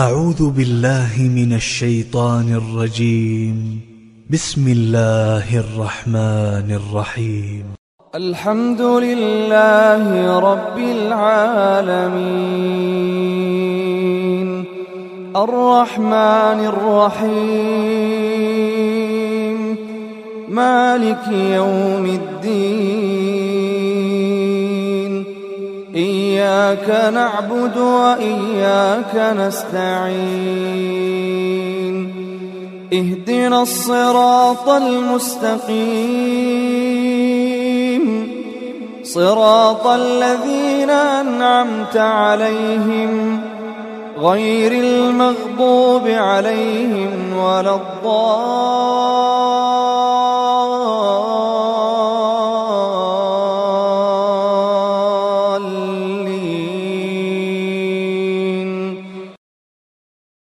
أعوذ بالله من الشيطان الرجيم. بسم الله الرحمن الرحيم. الحمد لله رب العالمين الرحمن الرحيم مالك يوم الدين إياك نعبد وإياك نستعين اهدنا الصراط المستقيم صراط الذين أنعمت عليهم غير المغضوب عليهم ولا الضالين.